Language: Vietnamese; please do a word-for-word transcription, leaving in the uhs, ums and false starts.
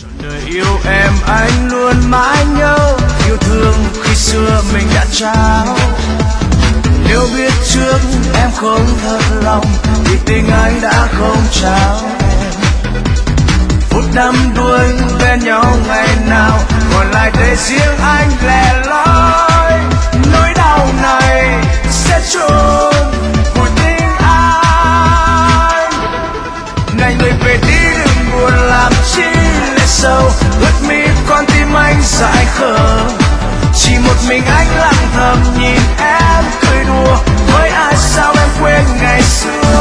đời yêu em anh luôn mãi nhớ, yêu thương khi xưa mình đã trao. Nếu biết trước em không thật lòng thì tình anh đã không trao em. Phút đắm đuối bên nhau ngày nào, còn lại để riêng anh lẻ loi. Nỗi đau này sẽ trốn vùi tình anh. Này người về đi đừng buồn làm chi lệ sâu, ướt mi con tim anh dại khờ. Chỉ một mình anh lặng thầm nhìn em cười đùa, với ai sao em quên ngày xưa.